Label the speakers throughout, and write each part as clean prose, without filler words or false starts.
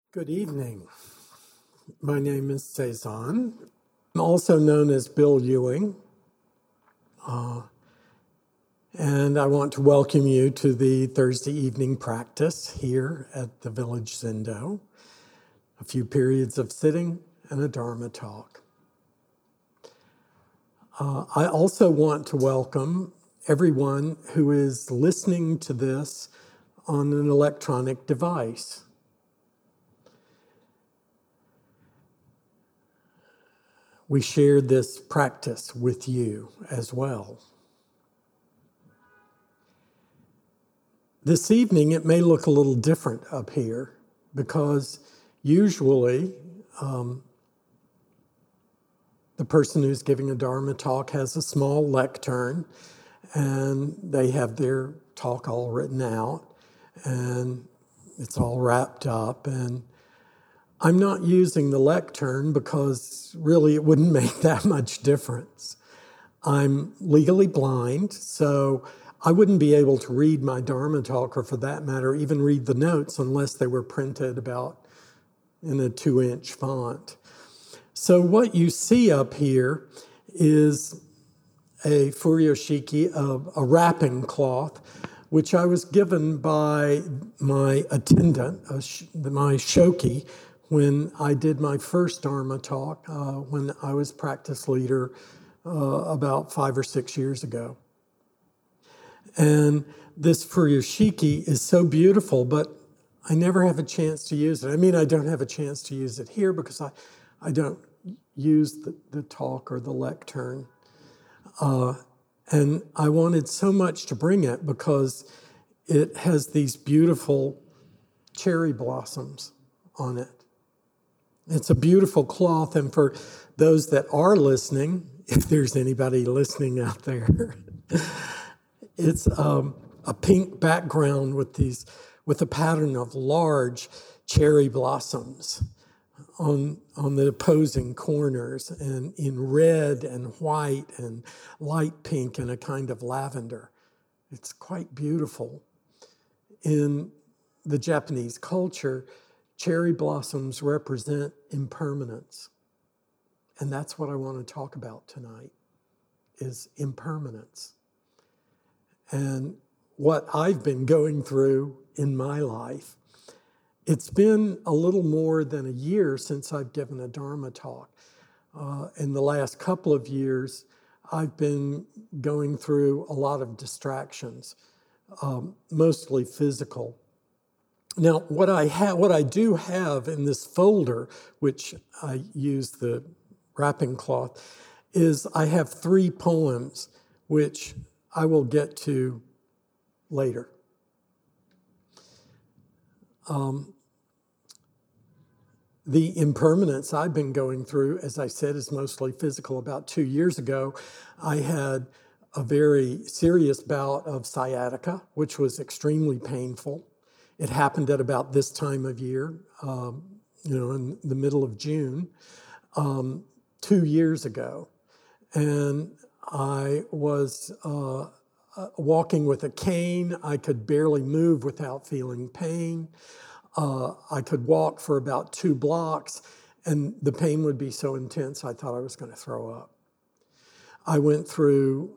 Speaker 1: Good evening. My name is Cezanne. I'm also known as Bill Ewing. And I want to welcome you to the Thursday evening practice here at the Village Zendo. A few periods of sitting and a Dharma talk. I also want to welcome everyone who is listening to this on an electronic device. We share this practice with you as well. This evening, it may look a little different up here because usually the person who's giving a Dharma talk has a small lectern and they have their talk all written out and it's all wrapped up. And I'm not using the lectern because really it wouldn't make that much difference. I'm legally blind, so I wouldn't be able to read my Dharma talk, or for that matter, even read the notes unless they were printed about in a 2-inch font. So what you see up here is a furoshiki, a wrapping cloth, which I was given by my attendant, my shoki, when I did my first Dharma talk when I was practice leader about 5 or 6 years ago. And this furoshiki is so beautiful, but I never have a chance to use it. I mean, I don't have a chance to use it here because I don't use the talk or the lectern. And I wanted so much to bring it because it has these beautiful cherry blossoms on it. It's a beautiful cloth, and for those that are listening, if there's anybody listening out there, it's a pink background with a pattern of large cherry blossoms on the opposing corners, and in red and white and light pink and a kind of lavender. It's quite beautiful. In the Japanese culture, cherry blossoms represent impermanence. And that's what I want to talk about tonight, is impermanence. And what I've been going through in my life. It's been a little more than a year since I've given a Dharma talk. In the last couple of years, I've been going through a lot of distractions, mostly physical. Now, what I do have in this folder, which I use the wrapping cloth, is I have 3 poems, which I will get to later. The impermanence I've been going through, as I said, is mostly physical. About 2 years ago, I had a very serious bout of sciatica, which was extremely painful. It happened at about this time of year, in the middle of June, 2 years ago. And I was walking with a cane. I could barely move without feeling pain. I could walk for about 2 blocks, and the pain would be so intense I thought I was going to throw up. I went through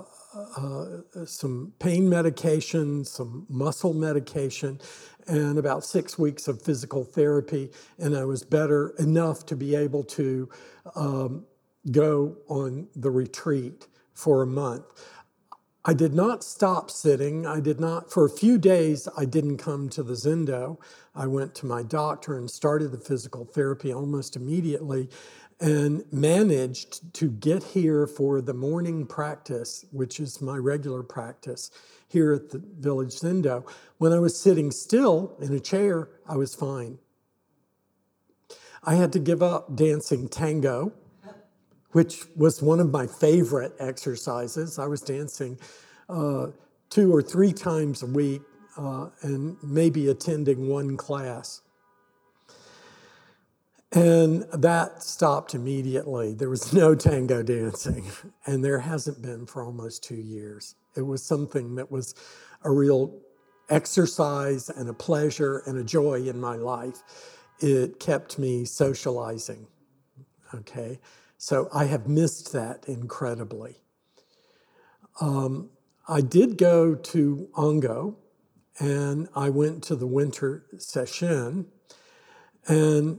Speaker 1: some pain medication, some muscle medication, and about 6 weeks of physical therapy, and I was better enough to be able to go on the retreat for a month. I did not stop sitting. For a few days, I didn't come to the Zendo. I went to my doctor and started the physical therapy almost immediately and managed to get here for the morning practice, which is my regular practice here at the Village Zendo. When I was sitting still in a chair, I was fine. I had to give up dancing tango, which was one of my favorite exercises. I was dancing 2 or 3 times a week and maybe attending 1 class. And that stopped immediately. There was no tango dancing, and there hasn't been for almost 2 years. It was something that was a real exercise and a pleasure and a joy in my life. it kept me socializing, okay? So I have missed that incredibly. I did go to Ongo, and I went to the winter session, and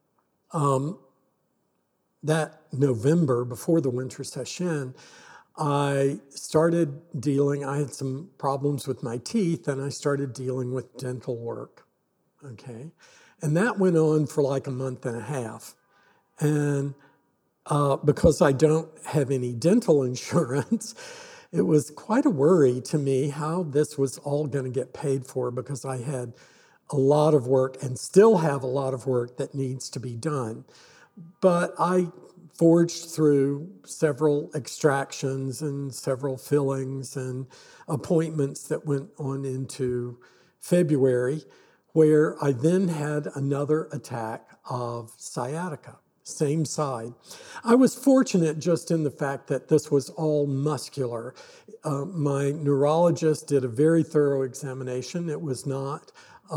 Speaker 1: that November, before the winter session, I started dealing, I had some problems with my teeth, and I started dealing with dental work, okay? And that went on for like a month and a half. And because I don't have any dental insurance, it was quite a worry to me how this was all going to get paid for, because I had a lot of work and still have a lot of work that needs to be done. But I forged through several extractions and several fillings and appointments that went on into February, where I then had another attack of sciatica, same side. I was fortunate just in the fact that this was all muscular. My neurologist did a very thorough examination. It was not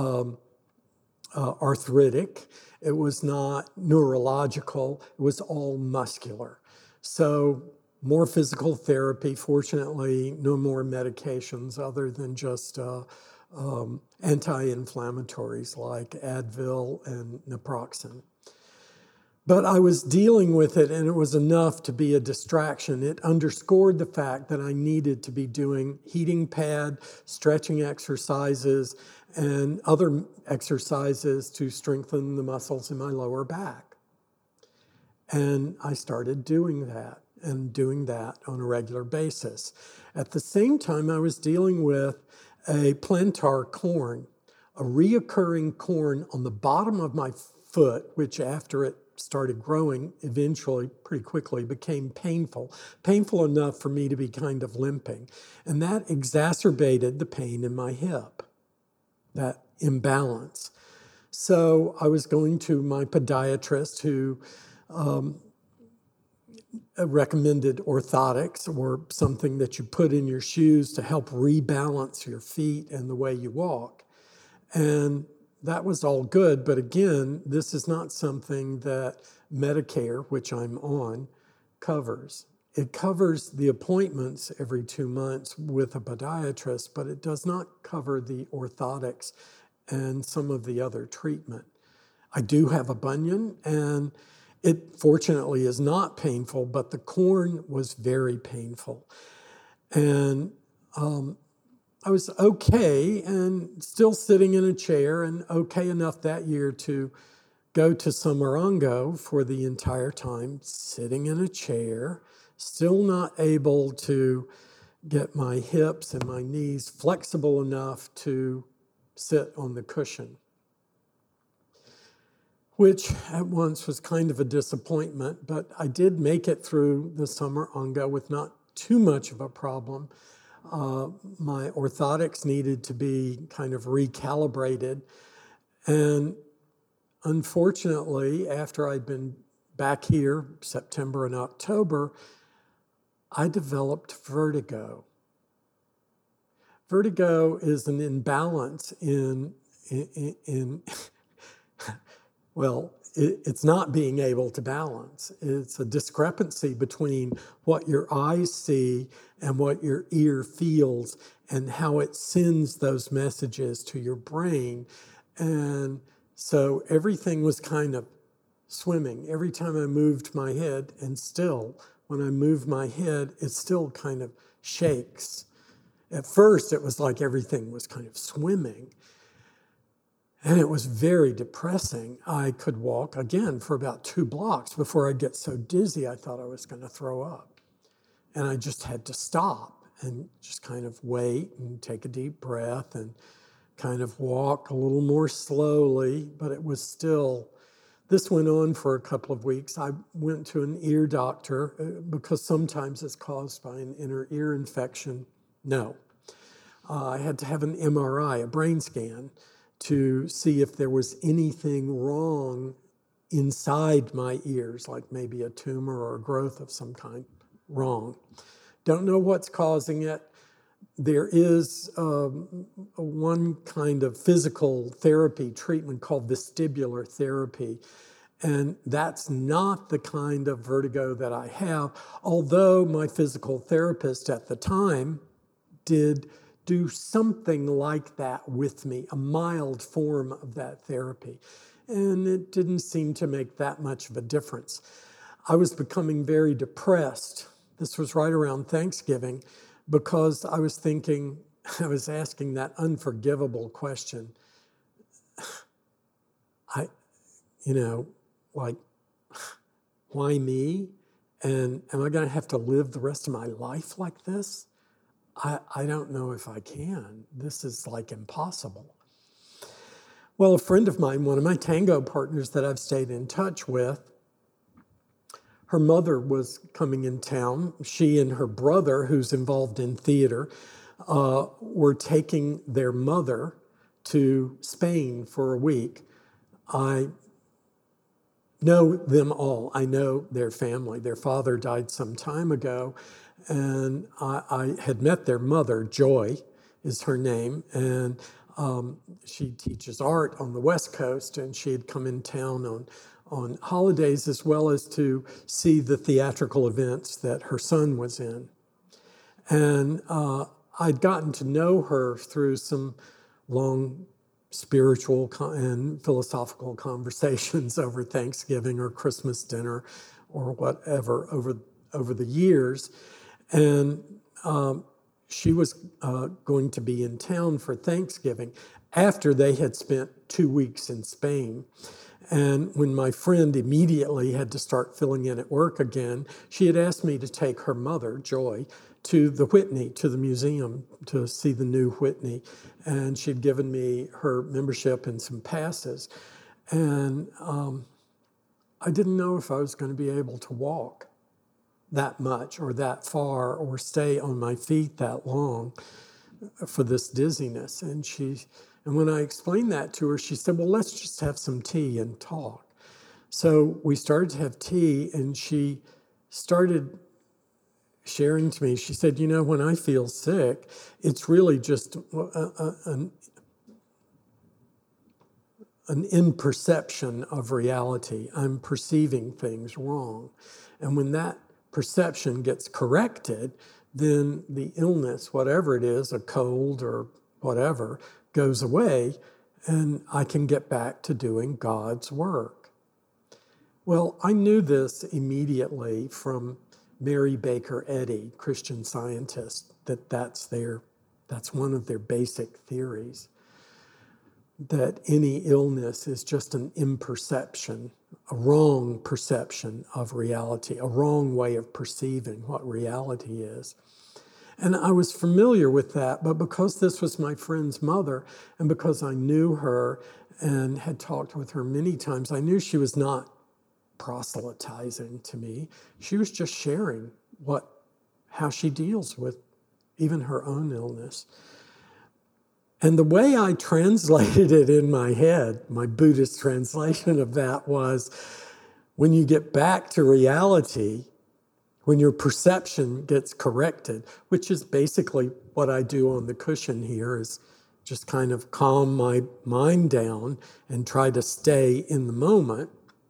Speaker 1: arthritic. It was not neurological. It was all muscular. So more physical therapy. Fortunately, no more medications other than just anti-inflammatories like Advil and naproxen. But I was dealing with it, and it was enough to be a distraction. It underscored the fact that I needed to be doing heating pad, stretching exercises, and other exercises to strengthen the muscles in my lower back. And I started doing that on a regular basis. At the same time, I was dealing with a plantar corn, a reoccurring corn on the bottom of my foot, which after it started growing, eventually, pretty quickly, became painful enough for me to be kind of limping. And that exacerbated the pain in my hip, that imbalance. So I was going to my podiatrist, who recommended orthotics, or something that you put in your shoes to help rebalance your feet and the way you walk. And that was all good, but again, this is not something that Medicare, which I'm on, covers. It covers the appointments every 2 months with a podiatrist, but it does not cover the orthotics and some of the other treatment. I do have a bunion, and it fortunately is not painful, but the corn was very painful. And I was okay and still sitting in a chair, and okay enough that year to go to Summer Ongo for the entire time, sitting in a chair, still not able to get my hips and my knees flexible enough to sit on the cushion, which at once was kind of a disappointment, but I did make it through the Summer Ongo with not too much of a problem. My orthotics needed to be kind of recalibrated. And unfortunately, after I'd been back here, September and October, I developed vertigo. Vertigo is an imbalance in well, it's not being able to balance. It's a discrepancy between what your eyes see and what your ear feels, and how it sends those messages to your brain. And so everything was kind of swimming. Every time I moved my head, and still, when I move my head, it still kind of shakes. At first, it was like everything was kind of swimming. And it was very depressing. I could walk, again, for about 2 blocks before I'd get so dizzy I thought I was going to throw up. And I just had to stop and just kind of wait and take a deep breath and kind of walk a little more slowly. But it was still, this went on for a couple of weeks. I went to an ear doctor because sometimes it's caused by an inner ear infection. No. I had to have an MRI, a brain scan, to see if there was anything wrong inside my ears, like maybe a tumor or a growth of some kind. Wrong. Don't know what's causing it. there is one kind of physical therapy treatment called vestibular therapy. And that's not the kind of vertigo that I have, although my physical therapist at the time did do something like that with me, a mild form of that therapy. And it didn't seem to make that much of a difference. I was becoming very depressed. This was right around Thanksgiving, because I was asking that unforgivable question. Like, why me? And am I going to have to live the rest of my life like this? I don't know if I can. This is like impossible. Well, a friend of mine, one of my tango partners that I've stayed in touch with, her mother was coming in town. She and her brother, who's involved in theater, were taking their mother to Spain for a week. I know them all. I know their family. Their father died some time ago, and I had met their mother. Joy is her name, and she teaches art on the West Coast, and she had come in town on holidays, as well as to see the theatrical events that her son was in. And I'd gotten to know her through some long spiritual and philosophical conversations over Thanksgiving or Christmas dinner or whatever over the years. And she was going to be in town for Thanksgiving after they had spent 2 weeks in Spain. And when my friend immediately had to start filling in at work again, she had asked me to take her mother, Joy, to the Whitney, to the museum, to see the new Whitney. And she'd given me her membership and some passes. And I didn't know if I was going to be able to walk that much or that far or stay on my feet that long for this dizziness. And when I explained that to her, she said, well, let's just have some tea and talk. So we started to have tea, and she started sharing to me. She said, when I feel sick, it's really just an imperception of reality. I'm perceiving things wrong. And when that perception gets corrected, then the illness, whatever it is, a cold or whatever, goes away, and I can get back to doing God's work. Well, I knew this immediately from Mary Baker Eddy, Christian Scientist, that's one of their basic theories, that any illness is just an imperception, a wrong perception of reality, a wrong way of perceiving what reality is. And I was familiar with that, but because this was my friend's mother, and because I knew her and had talked with her many times, I knew she was not proselytizing to me. She was just sharing how she deals with even her own illness. And the way I translated it in my head, my Buddhist translation of that was, when you get back to reality, when your perception gets corrected, which is basically what I do on the cushion here, is just kind of calm my mind down and try to stay in the moment,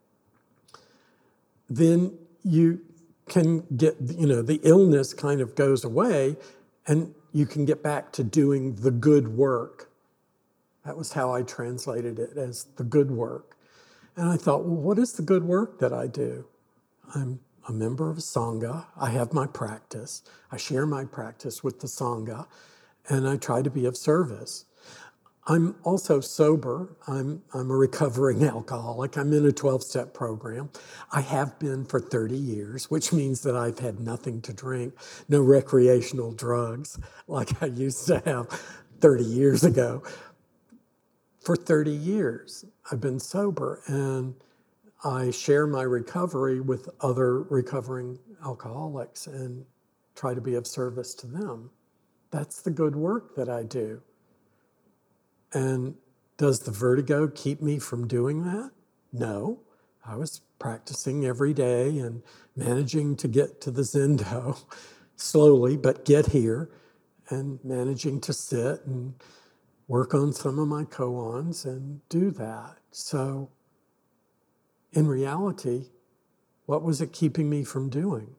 Speaker 1: then you can get, the illness kind of goes away, and you can get back to doing the good work. That was how I translated it, as the good work. And I thought, well, what is the good work that I do? I'm a member of a Sangha. I have my practice. I share my practice with the Sangha, and I try to be of service. I'm also sober. I'm a recovering alcoholic. I'm in a 12-step program. I have been for 30 years, which means that I've had nothing to drink, no recreational drugs like I used to have 30 years ago. For 30 years, I've been sober, and I share my recovery with other recovering alcoholics and try to be of service to them. That's the good work that I do. And does the vertigo keep me from doing that? No. I was practicing every day and managing to get to the Zendo slowly, but get here. and managing to sit and work on some of my koans and do that. So in reality, what was it keeping me from doing?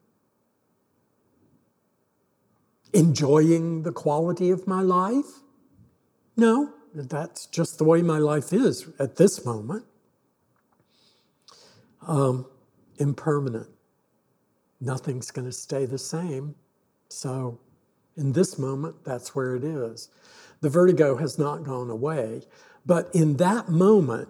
Speaker 1: Enjoying the quality of my life? No, that's just the way my life is at this moment. Impermanent. Nothing's going to stay the same. So in this moment, that's where it is. The vertigo has not gone away. But in that moment,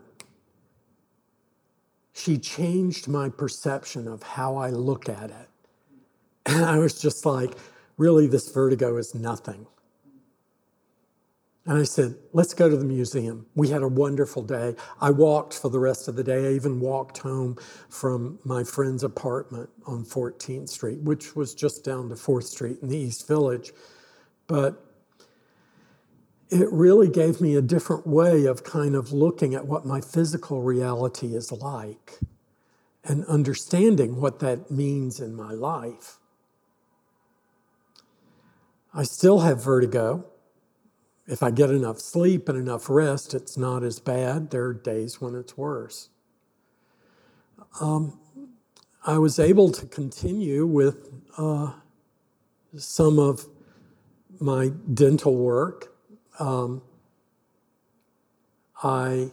Speaker 1: she changed my perception of how I look at it. And I was just like, really, this vertigo is nothing. And I said, let's go to the museum. We had a wonderful day. I walked for the rest of the day. I even walked home from my friend's apartment on 14th Street, which was just down to 4th Street in the East Village. But it really gave me a different way of kind of looking at what my physical reality is like and understanding what that means in my life. I still have vertigo. If I get enough sleep and enough rest, it's not as bad. There are days when it's worse. I was able to continue with some of my dental work. I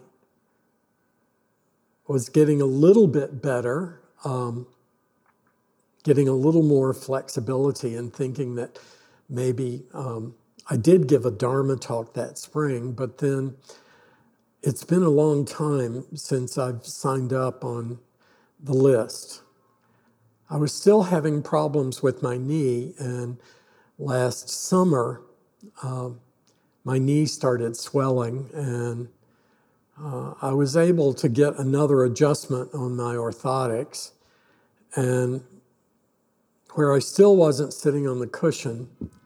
Speaker 1: was getting a little bit better, getting a little more flexibility and thinking that maybe I did give a Dharma talk that spring, but then it's been a long time since I've signed up on the list. I was still having problems with my knee, and last summer, my knee started swelling, and I was able to get another adjustment on my orthotics, and where I still wasn't sitting on the cushion,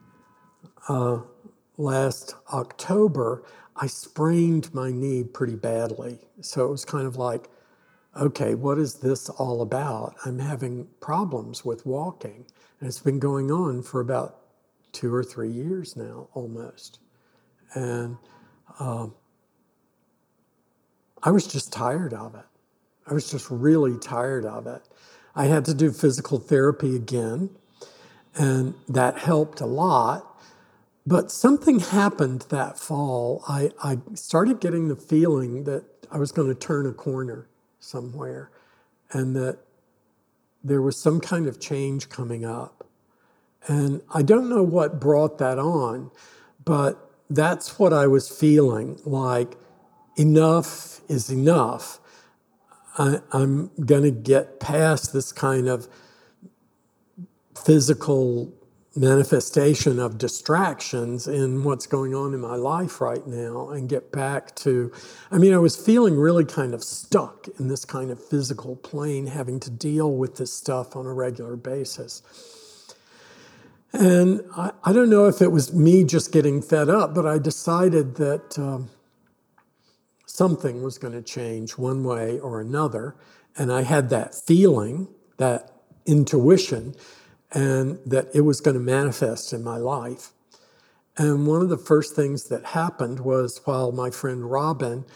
Speaker 1: last October, I sprained my knee pretty badly. So it was kind of like, okay, what is this all about? I'm having problems with walking, and it's been going on for about 2 or 3 years now, almost. And I was just tired of it. I was just really tired of it. I had to do physical therapy again, and that helped a lot. But something happened that fall. I started getting the feeling that I was going to turn a corner somewhere, and that there was some kind of change coming up. And I don't know what brought that on, but that's what I was feeling, like enough is enough. I'm going to get past this kind of physical manifestation of distractions in what's going on in my life right now and get back to, I was feeling really kind of stuck in this kind of physical plane, having to deal with this stuff on a regular basis. And I don't know if it was me just getting fed up, but I decided that something was going to change one way or another. And I had that feeling, that intuition, and that it was going to manifest in my life. And one of the first things that happened was while my friend Robin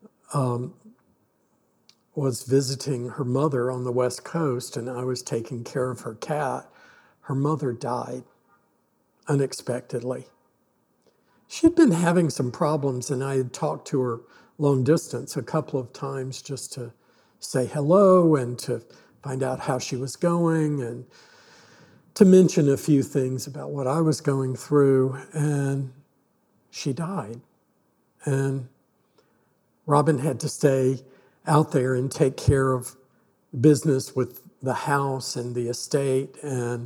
Speaker 1: was visiting her mother on the West Coast, and I was taking care of her cat, her mother died unexpectedly. She'd been having some problems, and I had talked to her long distance a couple of times just to say hello and to find out how she was going and to mention a few things about what I was going through, and she died. And Robin had to stay out there and take care of business with the house and the estate, and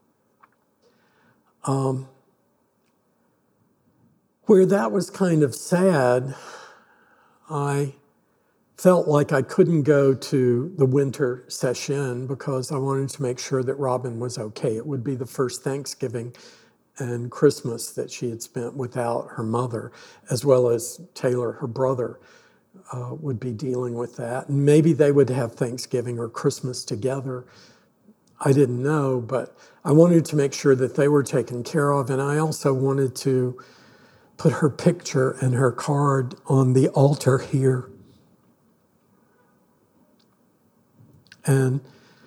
Speaker 1: where that was kind of sad, I felt like I couldn't go to the winter session because I wanted to make sure that Robin was okay. It would be the first Thanksgiving and Christmas that she had spent without her mother, as well as Taylor, her brother, would be dealing with that. And maybe they would have Thanksgiving or Christmas together. I didn't know, but I wanted to make sure that they were taken care of. And I also wanted to put her picture and her card on the altar here. And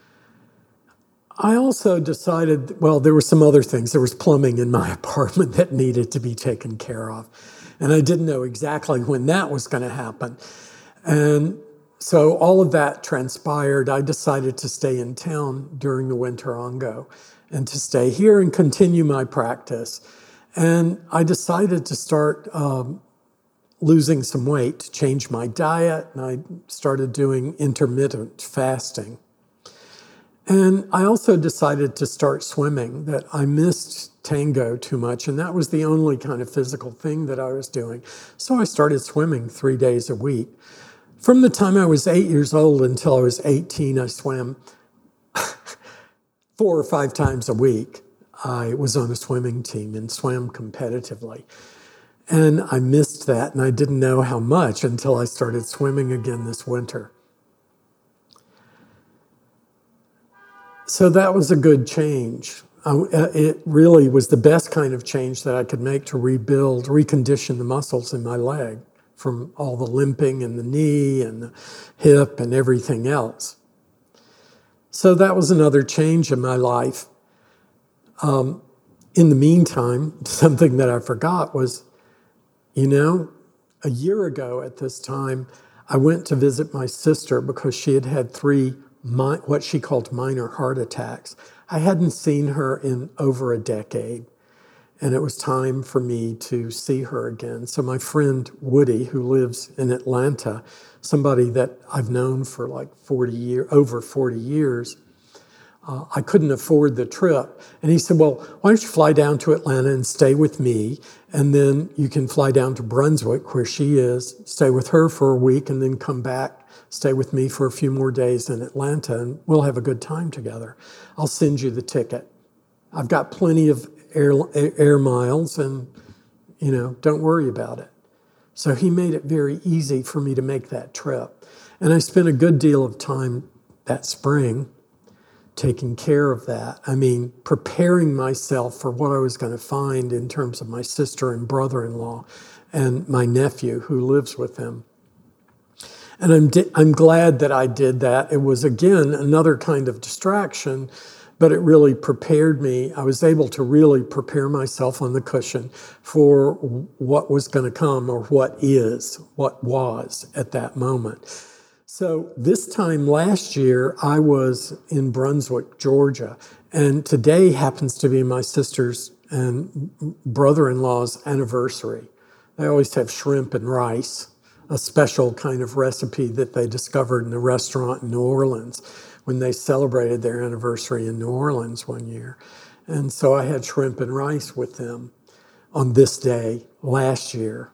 Speaker 1: I also decided, well, there were some other things. There was plumbing in my apartment that needed to be taken care of. And I didn't know exactly when that was going to happen. And so all of that transpired. I decided to stay in town during the winter ongo and to stay here and continue my practice. And I decided to start losing some weight, to change my diet, and I started doing intermittent fasting. And I also decided to start swimming, that I missed tango too much, and that was the only kind of physical thing that I was doing. So I started swimming 3 days a week. From the time I was 8 years old until I was 18, I swam 4 or 5 times a week. I was on a swimming team and swam competitively. And I missed that, and I didn't know how much until I started swimming again this winter. So that was a good change. It really was the best kind of change that I could make to rebuild, recondition the muscles in my leg from all the limping in the knee and the hip and everything else. So that was another change in my life. In the meantime, something that I forgot was, a year ago at this time, I went to visit my sister because she had had 3 what she called minor heart attacks. I hadn't seen her in over a decade, and it was time for me to see her again. So my friend Woody, who lives in Atlanta, somebody that I've known for like over 40 years, I couldn't afford the trip. And he said, well, why don't you fly down to Atlanta and stay with me, and then you can fly down to Brunswick, where she is, stay with her for a week, and then come back, stay with me for a few more days in Atlanta, and we'll have a good time together. I'll send you the ticket. I've got plenty of air miles, and, don't worry about it. So he made it very easy for me to make that trip. And I spent a good deal of time that spring taking care of that. Preparing myself for what I was going to find in terms of my sister and brother-in-law and my nephew who lives with them. And I'm glad that I did that. It was, again, another kind of distraction, but it really prepared me. I was able to really prepare myself on the cushion for what was going to come, or what was at that moment. So this time last year, I was in Brunswick, Georgia, and today happens to be my sister's and brother-in-law's anniversary. They always have shrimp and rice, a special kind of recipe that they discovered in a restaurant in New Orleans when they celebrated their anniversary in New Orleans one year. And so I had shrimp and rice with them on this day last year.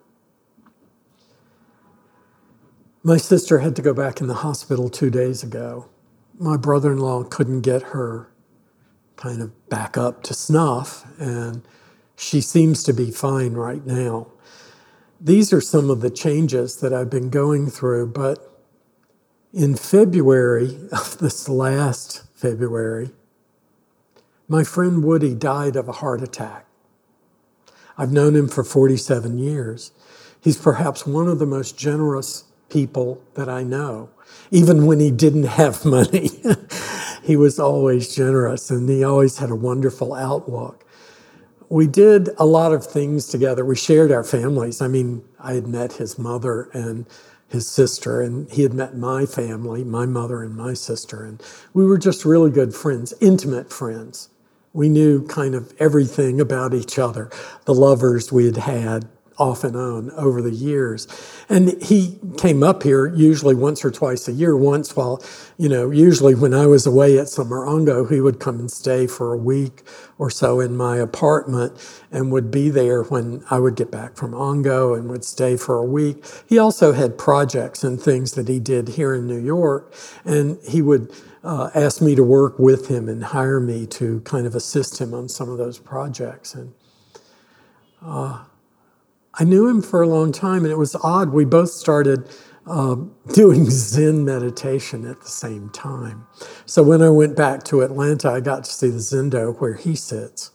Speaker 1: My sister had to go back in the hospital 2 days ago. My brother-in-law couldn't get her kind of back up to snuff, and she seems to be fine right now. These are some of the changes that I've been going through, but in February of this last February, my friend Woody died of a heart attack. I've known him for 47 years. He's perhaps one of the most generous people that I know. Even when he didn't have money, he was always generous, and he always had a wonderful outlook. We did a lot of things together. We shared our families. I had met his mother and his sister, and he had met my family, my mother and my sister, and we were just really good friends, intimate friends. We knew kind of everything about each other, the lovers we had had off and on over the years. And he came up here usually once or twice a year. Once usually when I was away at Summer Ongo, he would come and stay for a week or so in my apartment and would be there when I would get back from Ongo and would stay for a week. He also had projects and things that he did here in New York, and he would ask me to work with him and hire me to kind of assist him on some of those projects. And I knew him for a long time, and it was odd. We both started doing Zen meditation at the same time. So when I went back to Atlanta, I got to see the Zendo where he sits.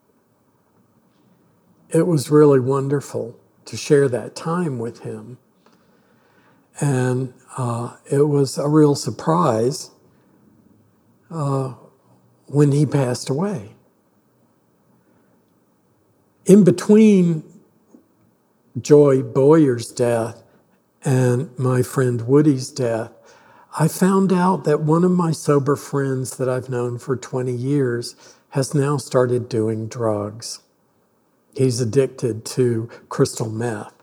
Speaker 1: It was really wonderful to share that time with him. And it was a real surprise when he passed away. In between Joy Boyer's death and my friend Woody's death, I found out that one of my sober friends that I've known for 20 years has now started doing drugs. He's addicted to crystal meth.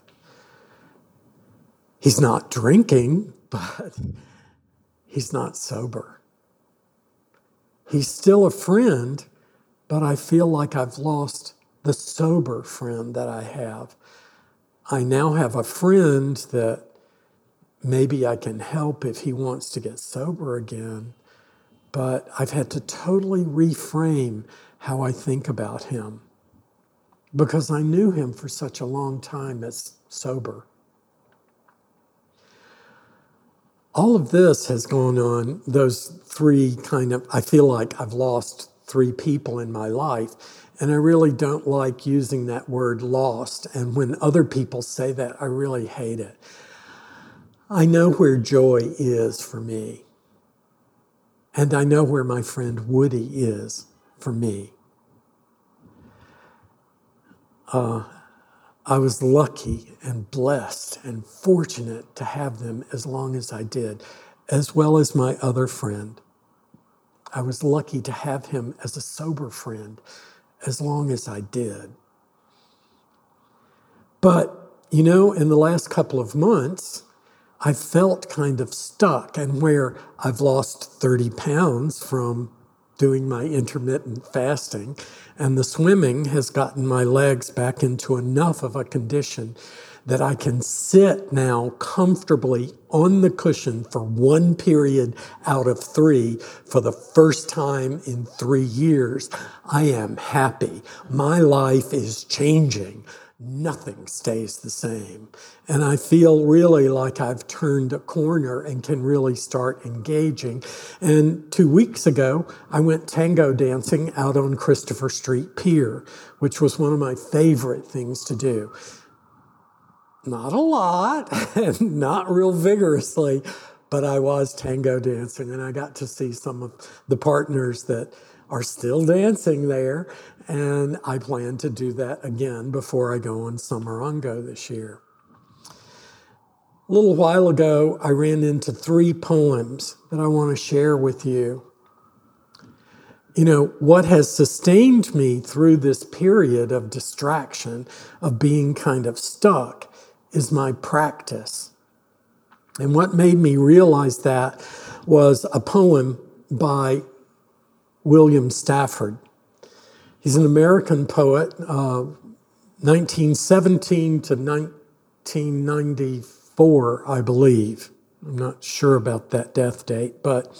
Speaker 1: He's not drinking, but he's not sober. He's still a friend, but I feel like I've lost the sober friend that I have. I now have a friend that maybe I can help if he wants to get sober again, but I've had to totally reframe how I think about him because I knew him for such a long time as sober. All of this has gone on, those three I feel like I've lost three people in my life, and I really don't like using that word lost, and when other people say that, I really hate it. I know where Joy is for me, and I know where my friend Woody is for me. I was lucky and blessed and fortunate to have them as long as I did, as well as my other friend. I was lucky to have him as a sober friend as long as I did. But, in the last couple of months, I felt kind of stuck, and where I've lost 30 pounds from doing my intermittent fasting, and the swimming has gotten my legs back into enough of a condition that I can sit now comfortably on the cushion for one period out of 3 for the first time in 3 years. I am happy. My life is changing. Nothing stays the same. And I feel really like I've turned a corner and can really start engaging. And 2 weeks ago, I went tango dancing out on Christopher Street Pier, which was one of my favorite things to do. Not a lot, and not real vigorously, but I was tango dancing, and I got to see some of the partners that are still dancing there, and I plan to do that again before I go on Summerongo this year. A little while ago, I ran into 3 poems that I want to share with you. What has sustained me through this period of distraction, of being kind of stuck, is my practice. And what made me realize that was a poem by William Stafford. He's an American poet, 1917 to 1994, I believe. I'm not sure about that death date, but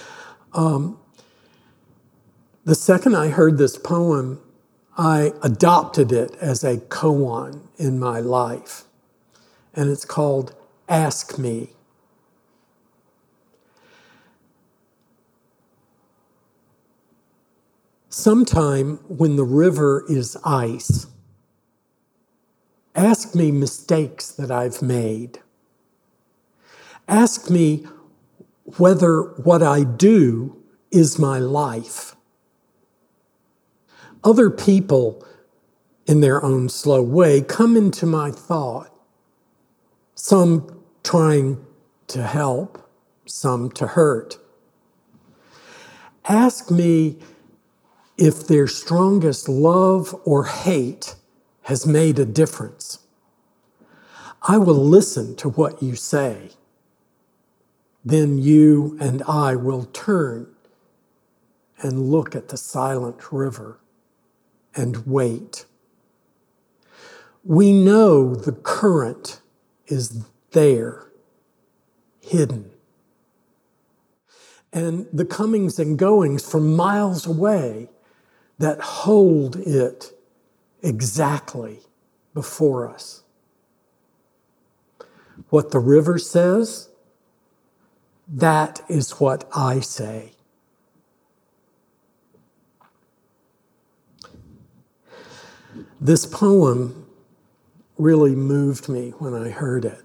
Speaker 1: the second I heard this poem, I adopted it as a koan in my life. And it's called Ask Me. Sometime when the river is ice, ask me mistakes that I've made. Ask me whether what I do is my life. Other people, in their own slow way, come into my thought. Some trying to help, some to hurt. Ask me if their strongest love or hate has made a difference. I will listen to what you say. Then you and I will turn and look at the silent river and wait. We know the current is there, hidden. And the comings and goings from miles away that hold it exactly before us. What the river says, that is what I say. This poem really moved me when I heard it.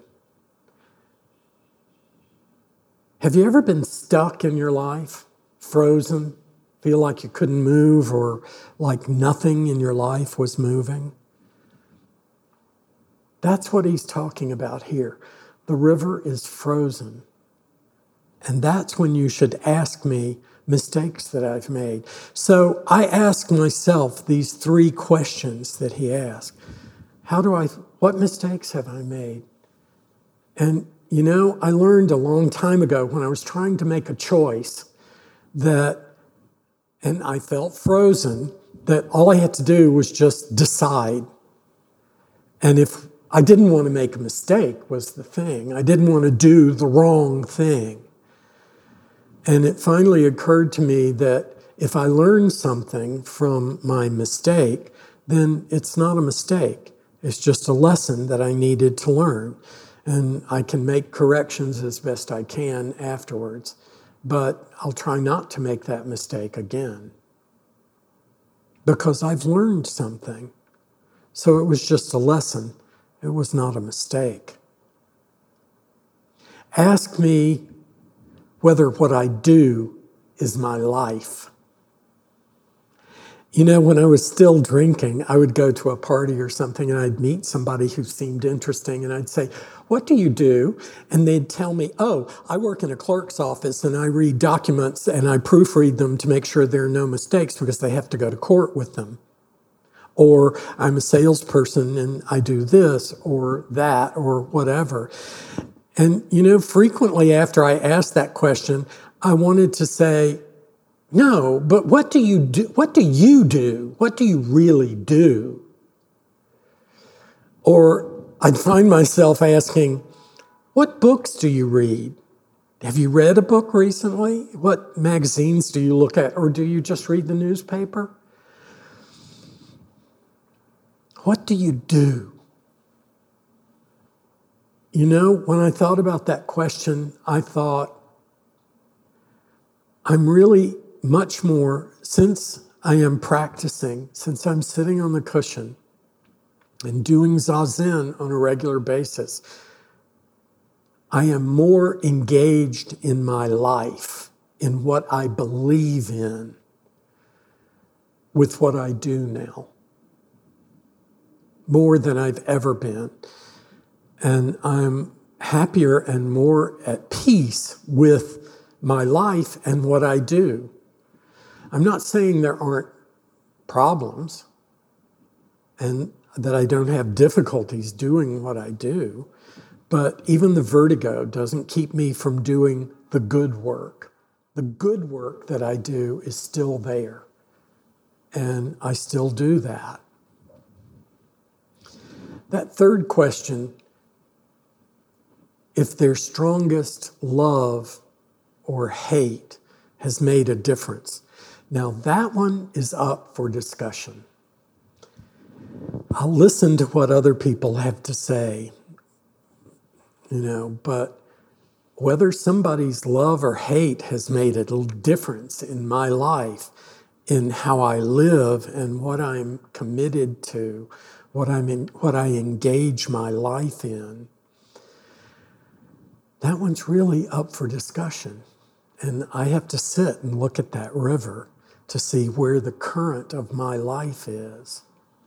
Speaker 1: Have you ever been stuck in your life, frozen, feel like you couldn't move or like nothing in your life was moving? That's what he's talking about here. The river is frozen. And that's when you should ask me mistakes that I've made. So I ask myself these 3 questions that he asked. What mistakes have I made? And you know, I learned a long time ago when I was trying to make a choice and I felt frozen, that all I had to do was just decide. And if I didn't want to make a mistake was the thing. I didn't want to do the wrong thing. And it finally occurred to me that if I learn something from my mistake, then it's not a mistake. It's just a lesson that I needed to learn. And I can make corrections as best I can afterwards. But I'll try not to make that mistake again. Because I've learned something. So it was just a lesson. It was not a mistake. Ask me whether what I do is my life. You know, when I was still drinking, I would go to a party or something and I'd meet somebody who seemed interesting and I'd say, "What do you do?" And they'd tell me, "Oh, I work in a clerk's office and I read documents and I proofread them to make sure there are no mistakes because they have to go to court with them." Or I'm a salesperson and I do this or that or whatever. And, you know, frequently after I asked that question, I wanted to say, "No, but what do you do? What do you do? What do you really do?" Or I'd find myself asking, "What books do you read? Have you read a book recently? What magazines do you look at? Or do you just read the newspaper? What do you do?" You know, when I thought about that question, I thought, I'm really much more, since I am practicing, since I'm sitting on the cushion and doing Zazen on a regular basis, I am more engaged in my life, in what I believe in, with what I do now, more than I've ever been. And I'm happier and more at peace with my life and what I do. I'm not saying there aren't problems and that I don't have difficulties doing what I do, but even the vertigo doesn't keep me from doing the good work. The good work that I do is still there, and I still do that. That third question, if their strongest love or hate has made a difference. Now that one is up for discussion. I'll listen to what other people have to say, you know, but whether somebody's love or hate has made a difference in my life, in how I live and what I'm committed to, what I engage my life in, that one's really up for discussion. And I have to sit and look at that river to see where the current of my life is.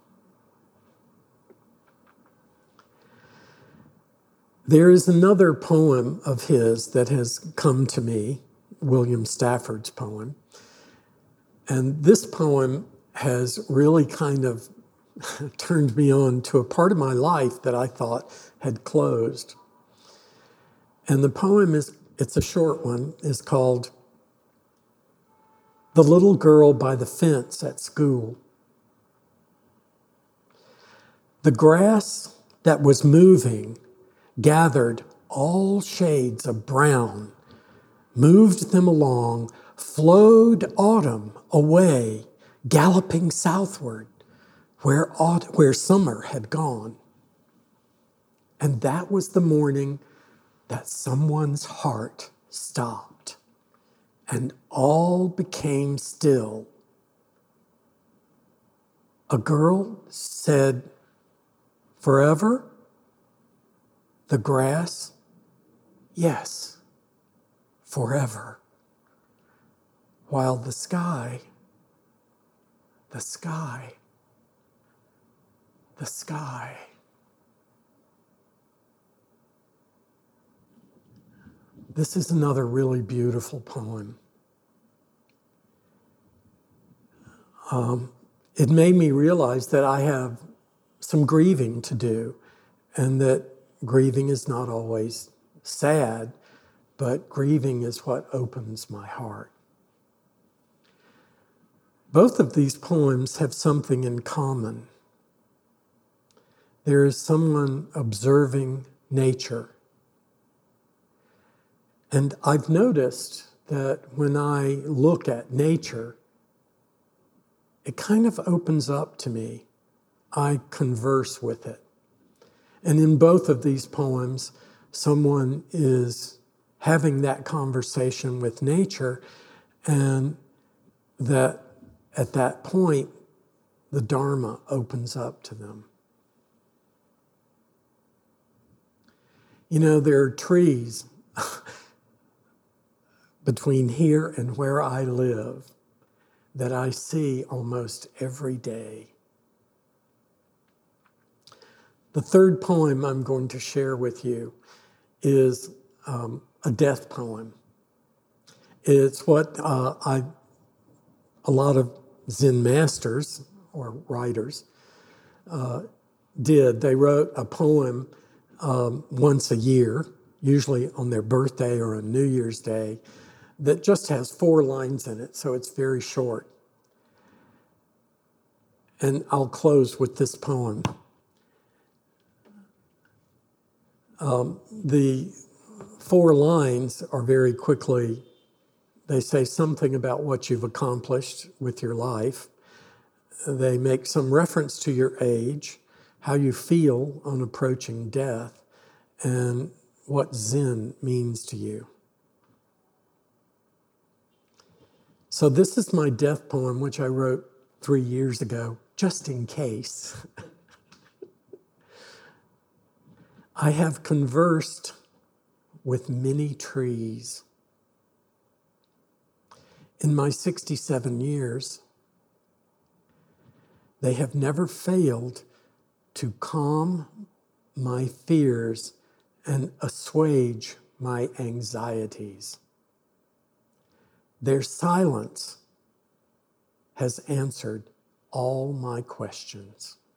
Speaker 1: There is another poem of his that has come to me, William Stafford's poem. And this poem has really kind of turned me on to a part of my life that I thought had closed. And the poem it's a short one, is called "The Little Girl by the Fence at School." The grass that was moving gathered all shades of brown, moved them along, flowed autumn away, galloping southward, where summer had gone. And that was the morning that someone's heart stopped and all became still. A girl said, "Forever? The grass? Yes, forever." While the sky, the sky, the sky. This is another really beautiful poem. It made me realize that I have some grieving to do, and that grieving is not always sad, but grieving is what opens my heart. Both of these poems have something in common. There is someone observing nature. And I've noticed that when I look at nature, it kind of opens up to me. I converse with it. And in both of these poems, someone is having that conversation with nature, and that at that point, the Dharma opens up to them. You know, there are trees between here and where I live that I see almost every day. The third poem I'm going to share with you is a death poem. It's what a lot of Zen masters or writers did. They wrote a poem once a year, usually on their birthday or on New Year's Day, that just has 4 lines in it, so it's very short. And I'll close with this poem. The 4 lines are very quickly, they say something about what you've accomplished with your life. They make some reference to your age, how you feel on approaching death, and what Zen means to you. So this is my death poem, which I wrote 3 years ago, just in case. I have conversed with many trees. In my 67 years, they have never failed to calm my fears and assuage my anxieties. Their silence has answered all my questions.